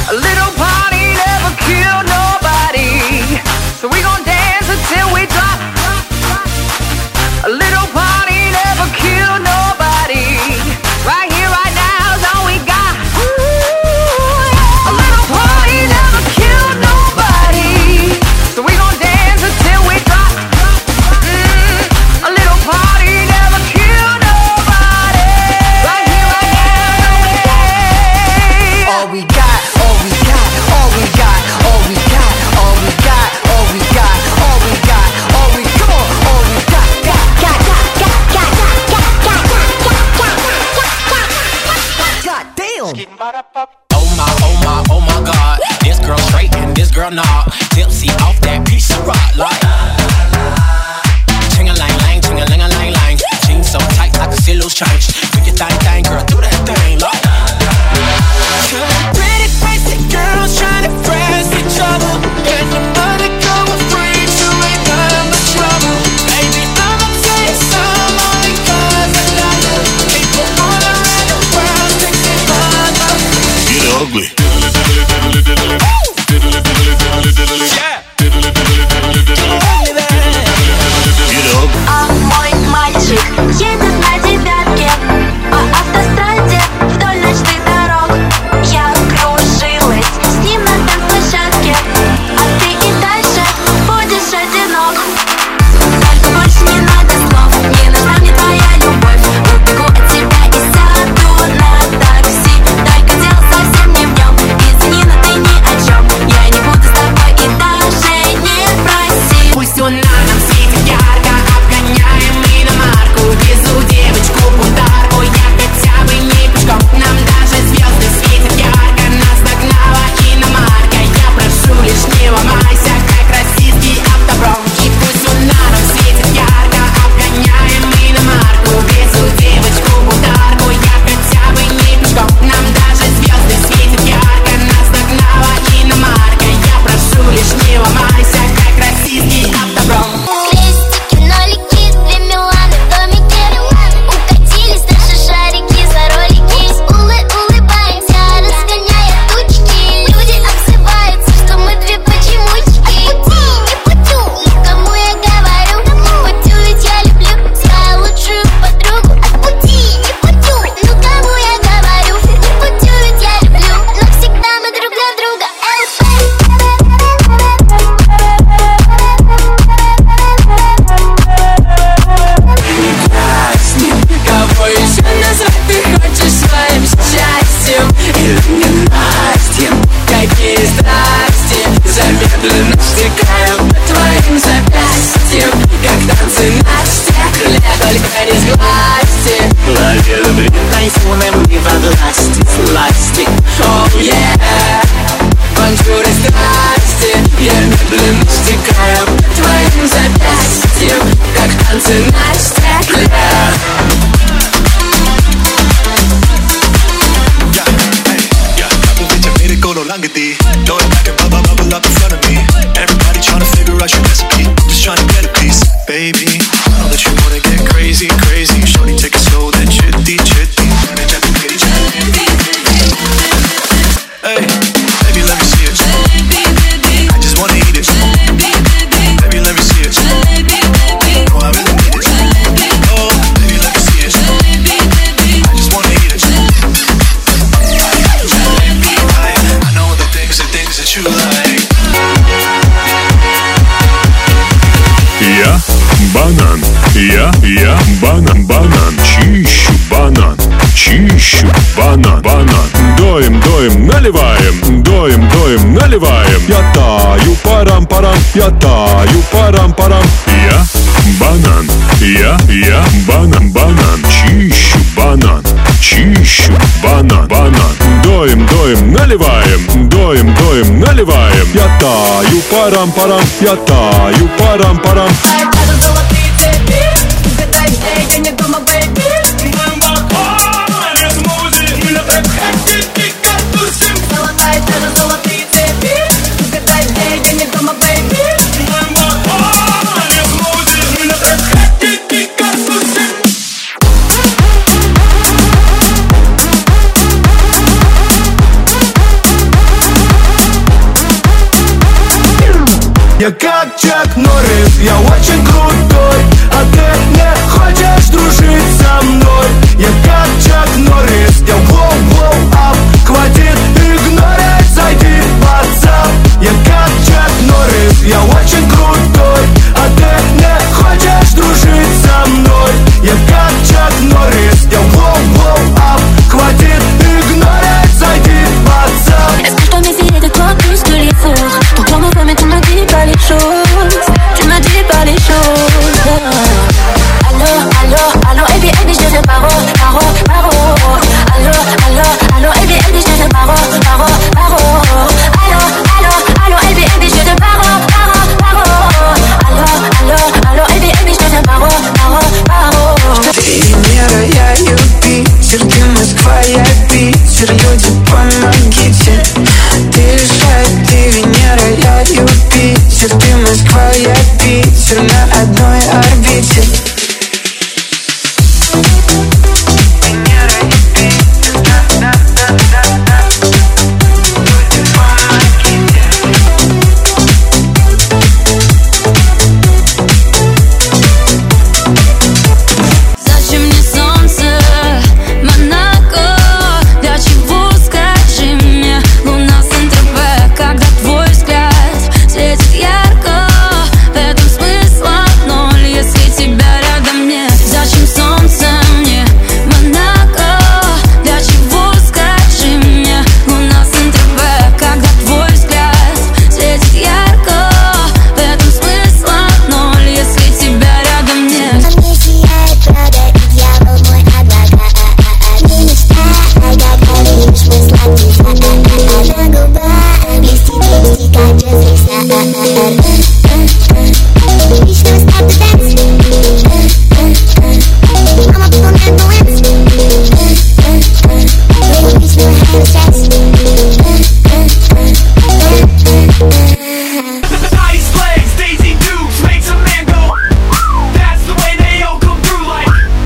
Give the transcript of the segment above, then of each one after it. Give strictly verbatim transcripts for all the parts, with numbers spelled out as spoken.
A little party never killed nobody, so we gon' dance until we drop. A little party never killed nobody. Right here, right now is all we got. Ooh, a little party never killed nobody, so we gon' dance until we drop. Mm, a little party never killed nobody. Right here, right now is all we got. All we got, all we got, all we got, all we got, all we got, all we got, all we got, all we come on, all we got, got, got, got, got, got, got, got, got, got, got, God damn. Oh my, oh my, oh my God. This girl straight and this girl not. Tipsy off that piece of rock like. Ching-a-lang-lang, ching-a-ling-a-lang-lang. Jeans so tight I can see loose change. Do your thing, thing, girl, do that thing like. Pretty crazy girls trying to impress each other. And your money going free, you ain't nothing but trouble. Baby, I'ma tell you some only cause I love you. People all around the world thinking about us. Get ugly. А мой мальчик едет на девятке по автостраде вдоль ночных дорог. Я кружилась с ним на танцплощадке, а ты и дальше будешь одинок. Только больше не надо слов, не нужна мне твоя любовь. Убегу от тебя и сяду на такси. Только дело совсем не в нем, извини, но ты ни о чем. Я не буду с тобой и даже не проси. Пусть луна нам светит ярко, обгоняем иномарку. Везу девочку подарку, я хотя бы не пешком. Нам даже звезды светят ярко, нас догнала иномарка. Я прошу, лишь не ломайся, как российский автопром. И пусть луна нам светит ярко, обгоняем иномарку. Везу девочку подарку, я хотя бы не пешком. Нам даже звезды светят ярко, нас догнала иномарка. Я прошу, лишь не ломайся, как российский автопром. Крестики, нолики, две Миланы в домике. Укатились наши шарики за ролики. Улы, улыбаемся, разгоняя тучки. Люди обзываются, что мы две почемучки. Не путю, кому я говорю. Путю, ведь я люблю свою лучшую подругу. Отпути, не путю, ну кому я говорю. Не путю, ведь я люблю, но всегда мы друг для друга. Кого еще назвать ты хочешь своим счастьем? Или ненастьем? Какие страсти замедленно стекают по твоим запястьям, как танцы на стекле, только не сглазьте. Ловил бред тайфуном и во власти сласти. Oh yeah, бонжур и страсти. Я медленно стекаю по твоим запястьям, как танцы на стекле. Langati, throw it back and bubble, bubble up in front of me. Everybody trying to figure out your recipe. I'm just trying to get a piece, baby. I know that you wanna get crazy, crazy. Shorty, take it slow, then chitty, chitty. Hey, baby, let me see it. I just wanna eat it. Baby, let me see it. Oh, I really need it. Oh, baby, let me see it. I just wanna eat it. I know the things, the things that you like. Я банан, я, я банан, банан, чищу банан, чищу банан, банан. Доем, доем, наливаем, доем, доем, наливаем. Я таю, парам-парам, я таю, парам-парам. Я банан, я, я банан, банан, чищу банан, чищу банан, банан. Доем, доем, наливаем, доем, доем, наливаем. Я таю, парам-парам, я таю, парам-парам. Это золотые цепи, угадай, где я не дома, бэйби. Золотая, это золотые цепи, угадай, где я не дома, бэйби. Я как Чак Норрис, я очень крутой, а ты не хочешь дружить со мной. Я как Чак Норрис, я воу-воу ап. Хватит игнорить, зайди в WhatsApp. Я как Чак Норрис, я очень крутой, а ты не хочешь дружить со мной. Я как Чак Норрис, я воу-воу ап. Hâtit ignorer, zайди в WhatsApp. Est-ce que je dois m'essayer de toi plus que les autres? Ton corps me fait mais tu me dis pas les choses. Tu me dis pas les choses. Allo, allo, allo, et puis baby je deviens paro, paro, paro. Allo, allo, allo, et puis baby je deviens paro, paro, paro. Allo, allo, allo, et puis baby je deviens paro, paro, paro. Allo, allo, allo, et puis baby je deviens paro, paro, paro. Венера, я Юпитер, ты Москва, я Питер. Люди, помогите, ты решай, ты Венера, я Юпитер. Ты Москва, я Питер, на одной орбите. Венера, Юпитер, да-да-да-да-да. Люди, помогите. Зачем мне солнце, Монако? Для чего, скажи мне, луна Сент-Тропе? Когда твой взгляд светит ярко, в этом смысла ноль, если тебя рядом нет. Зачем солнце мне, Монако? Для чего, скажи мне, луна Сент-Тропе? Когда твой взгляд светит ярко, в этом смысла ноль, если тебя рядом нет. Во мне сияет правда, и дьявол мой адвокат. Не мечта, а как горишь, мы сладкий. На губах блестит липстик, как Джеффри Стар. Личного старта дэнс. Мама пополняет баланс. Твоего личного хэра стресс. Ice legs, Daisy Dukes, makes a man go. That's the way they all come through like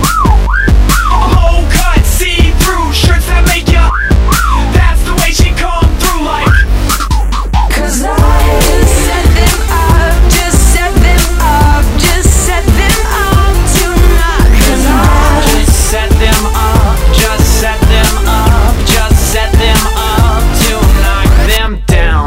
low cut, see through shirts that make ya. That's the way she come through like. Cause I set them up, just set them up, just set them up tonight. Cause I Just set them up, just set them up, just set them up to knock them down.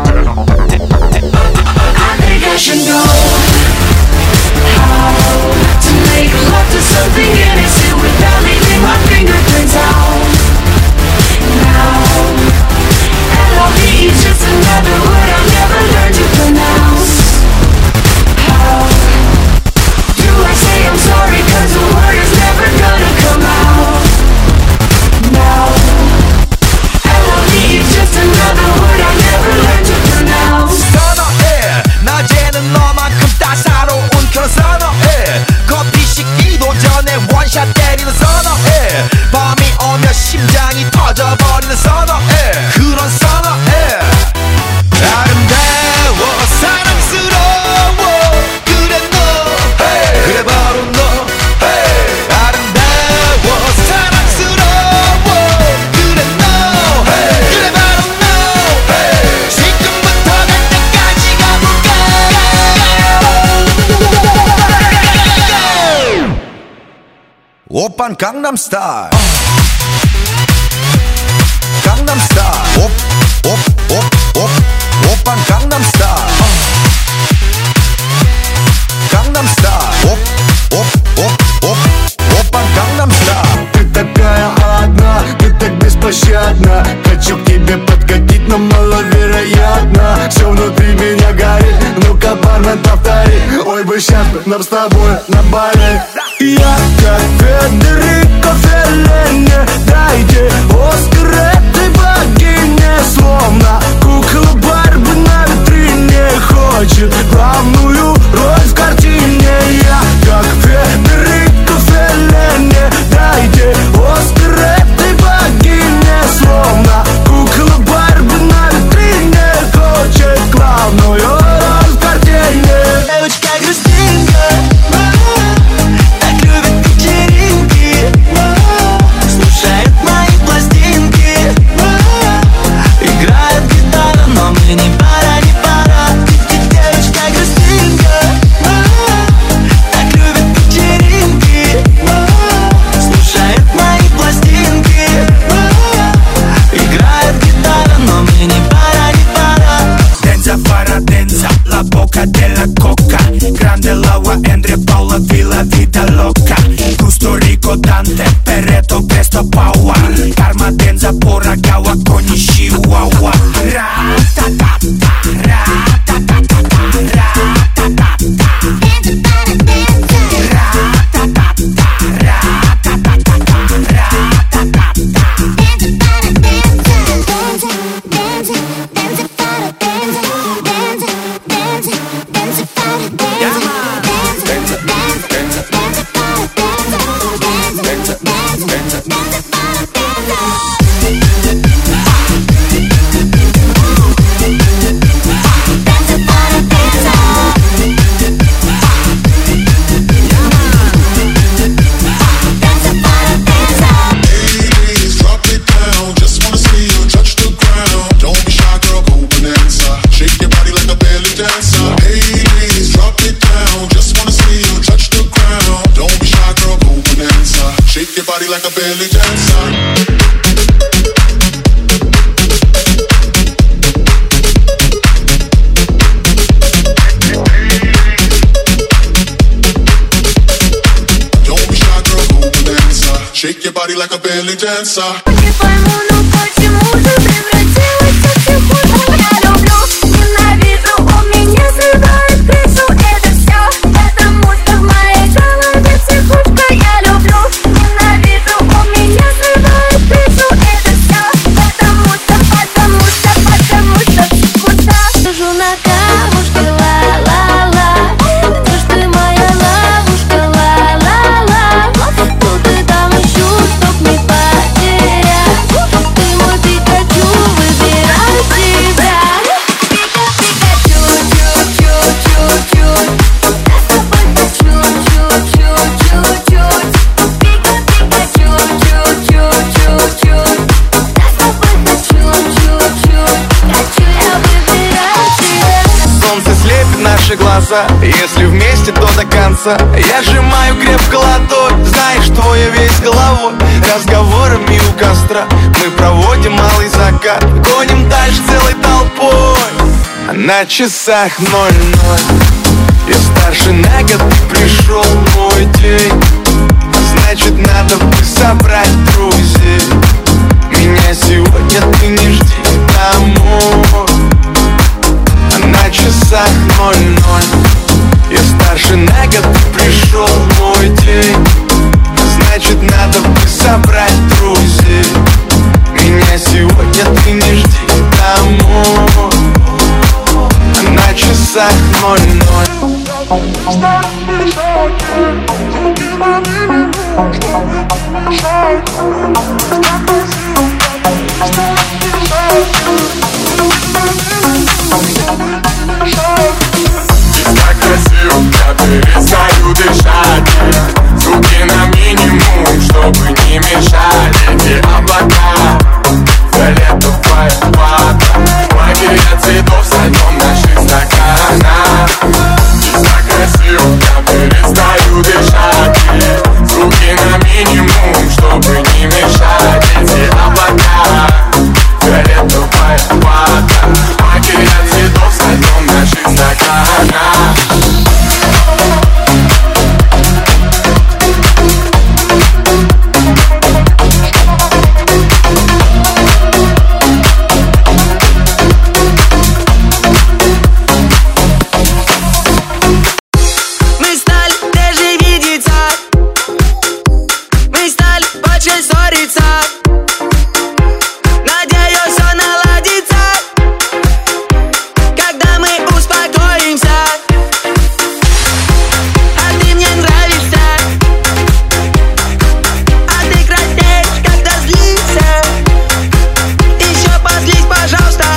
I think I should know how to make love to something innocent without leaving my fingerprints out. Now, L O V E is just another word I'll never learn to pronounce. How do I say I'm sorry, cause the word is never gonna come out. Now, L O V E is just another word I'll never learn to pronounce. 선어해 낮에는 너만큼 따사로운 그런 선어해 커피 식기도 전에 원샷 때리는 선어해 밤이 오면 심장이 터져버리는 선어해 그런 선어해 아름다워 사랑스러워 그래 너 hey. 그래 바로 너 hey. 아름다워 사랑스러워 그래 너 hey. 그래 바로 너 hey. 지금부터 갈 때까지 가볼까 오빤 강남스타일 강남스타일 옵옵옵옵 오빤 강남스타일 강남스타일 옵옵옵옵 오빤 강남스타일 Ты такая одна, ты так беспощадна. Хочу к тебе подкатить, но маловероятно. Все внутри меня горит, ну-ка, бармен, повтори. Ой, бы сейчас бы нам с тобой на Бали. Я как Федерико Феллини, дайте Оскар этой богине. Словно кукла Барби на витрине, хочет главную роль в картине. Я как Федерико Феллини, дайте Оскар этой богине. Словно кукла Барби на витрине, хочет главную роль в картине. Девочка грустинка, like a belly dancer. Shake your body like a belly dancer. Не пойму, ну почему ты превратилась в психушку? Я люблю, ненавижу, у меня срывает крышу. Это все, потому что в моей голове психушка. Я люблю, ненавижу, у меня срывает крышу. Это все, потому что, потому что, потому что психушка. Сижу на камушке, ла-ла-ла. Ты ж ты моя ловушка, ла-ла-ла. Тут и там ищу, чтоб не потерять. Ты мой Пикачу, выбирай себя. Пика-пикачу, чу-чу-чу-чуть. Я с тобой хочу, чу-чу-чу-чуть. Пика-пикачу, чу-чу-чу-чуть. Я с тобой хочу, чу-чуть. Хочу я выбирать себя. Солнце слепит наши глаза, если вместе, то до конца. Я сжимаю крепко ладонь, знаешь, твоя весь головой. Разговорами у костра мы проводим малый закат. Гоним дальше целой толпой, а на часах ноль-ноль. Я старше на год, пришел мой день. Значит, надо бы собрать друзей. Меня сегодня ты не жди домой. А на часах ноль-ноль. Я старше на год, пришел мой день. Значит, надо бы собрать друзей. Меня сегодня ты не жди домой. А на часах ноль-ноль. Так красиво, я перестаю дышать. Звуки на минимум, чтобы не мешали эти облака. Фиолетовая вода, магия цветов со днем наших стаканах. Так красиво, я перестаю дышать. Звуки на минимум, чтобы не мешать эти облака. Фиолетовая вода, магия цветов со днем наших стаканах. Мы стали реже видеться. Мы стали очень ссориться. Надеюсь, все наладится, когда мы успокоимся. А ты мне нравишься. А ты краснеешь, когда злишься. Еще позлись, пожалуйста.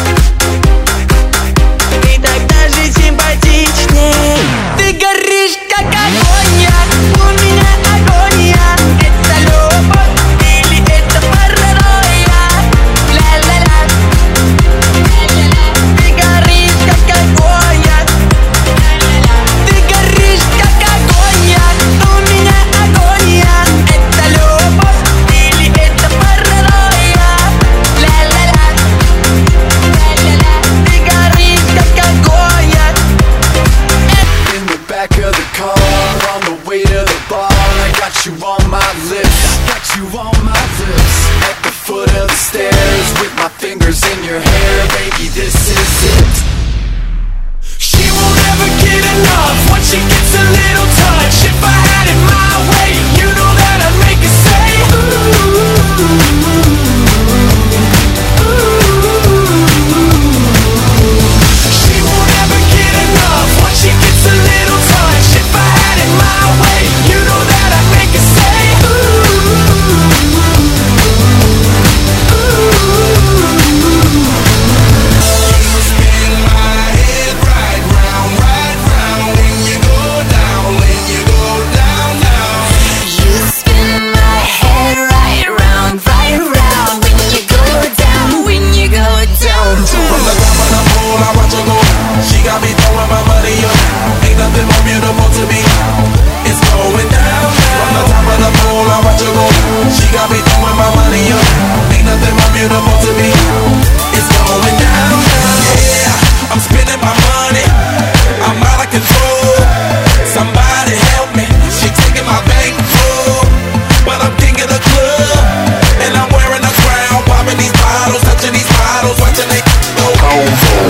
И так даже симпатичнее. Ты горишь, как огонь, я. У меня агония. Это любовь или это паранойя? Ля-ля-ля. Ты горишь, как огонь, я. Ты горишь, как огонь, я. У меня агония. Это любовь или это паранойя? Ля-ля-ля. Ты горишь, как огонь, я. In the back of the car, on the way to the bar, I got you on my lips, got you on my lips. At the foot of the stairs, with my fingers in your hair, baby, this is it. She won't ever get enough once she gets a little touch. If I had it my way, you know that I'd make her say ooh, ooh. She won't ever get enough once she gets a little touch. If I had it my way, you know that I'd make her say Spin my head right round, right round. When you go down, when you go down, down.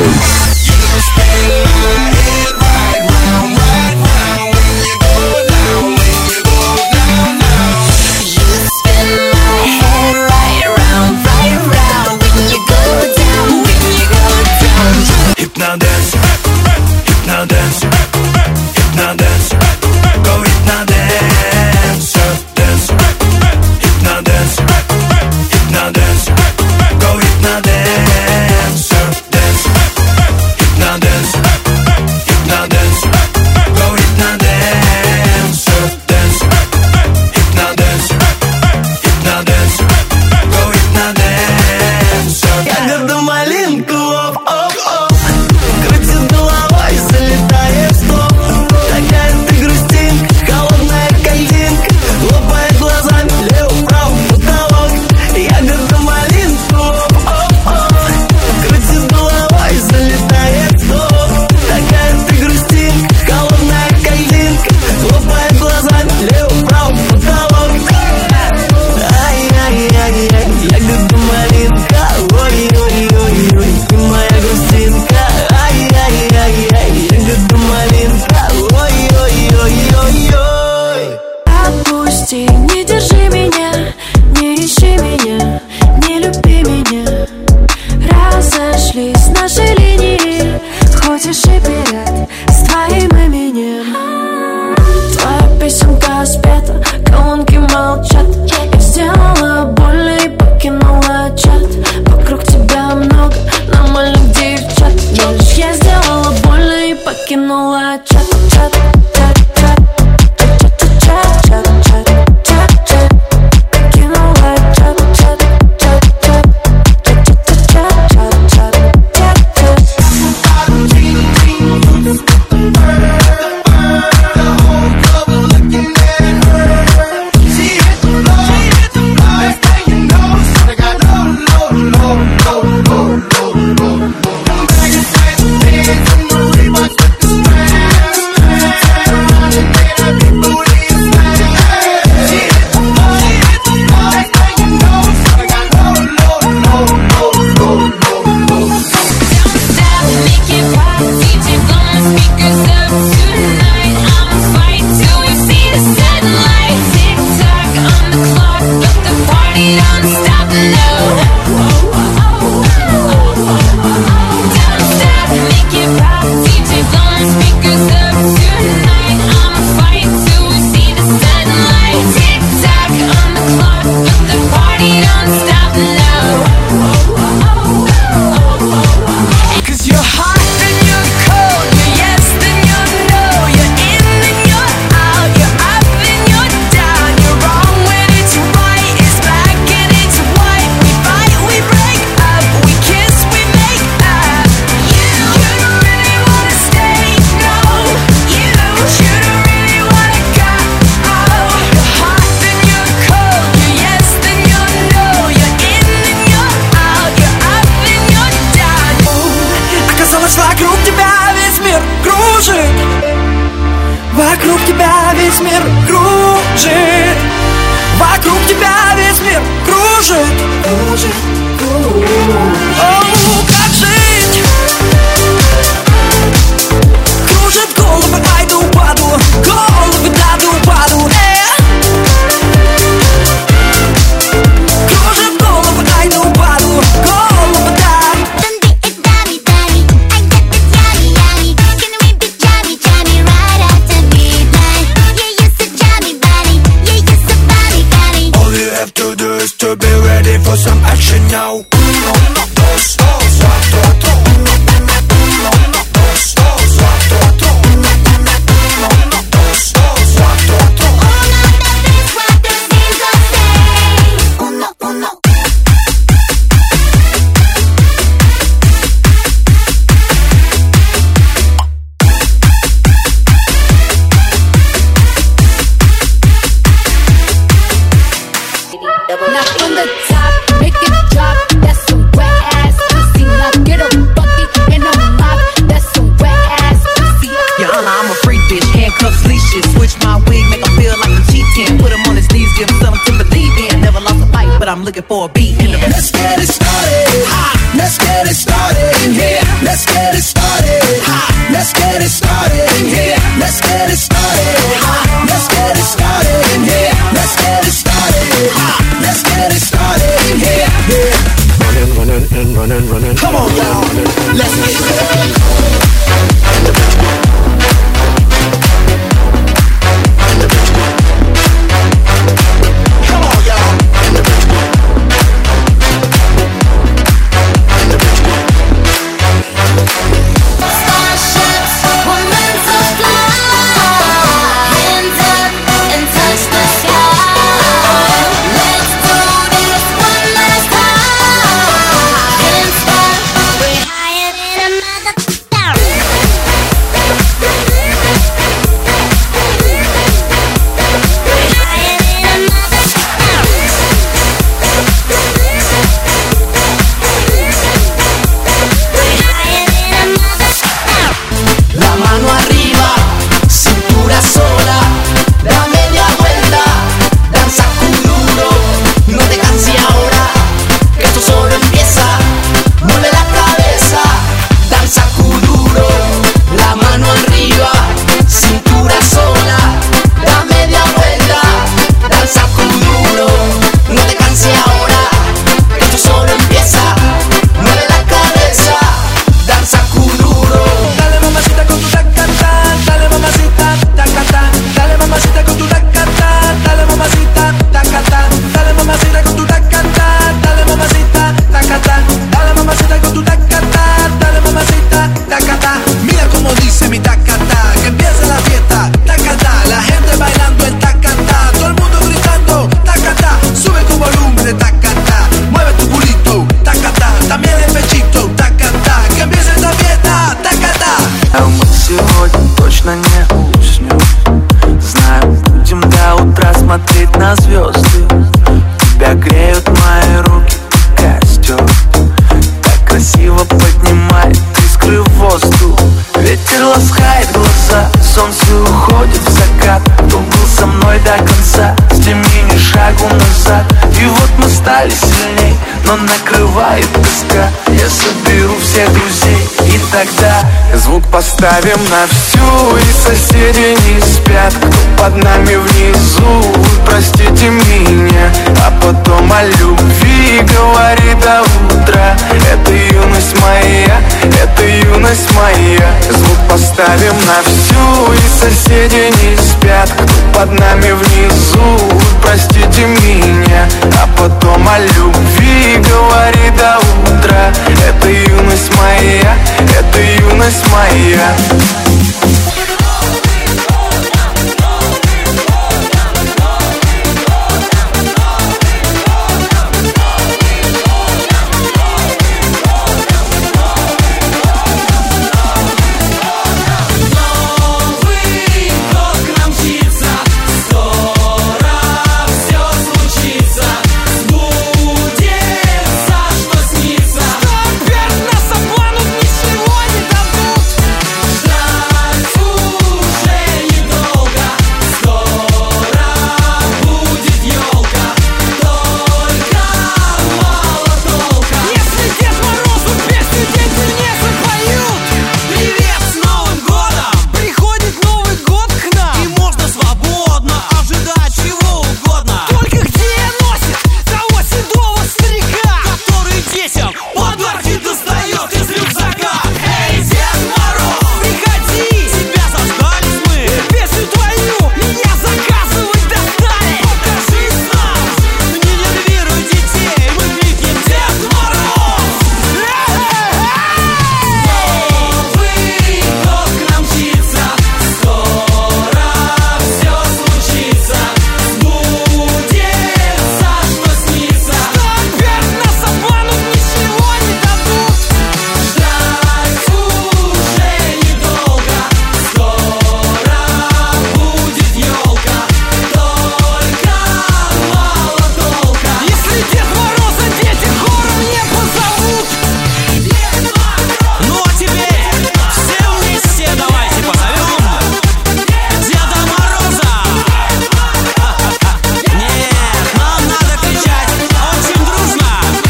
looking for a beat. Let's get it started. Let's get it started in here. Let's get но накрывает тоска. Я соберу всех друзей, и тогда звук поставим на всю, и соседи не спят, кто под нами внизу. Вы простите меня, а потом о любви говори до утра. Это юность моя, это юность моя. Звук поставим на всю, и соседи не спят, кто под нами внизу. Вы простите меня, а потом о любви говори до утра. Это юность моя, это юность моя.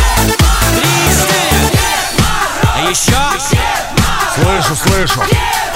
Слышу, слышу.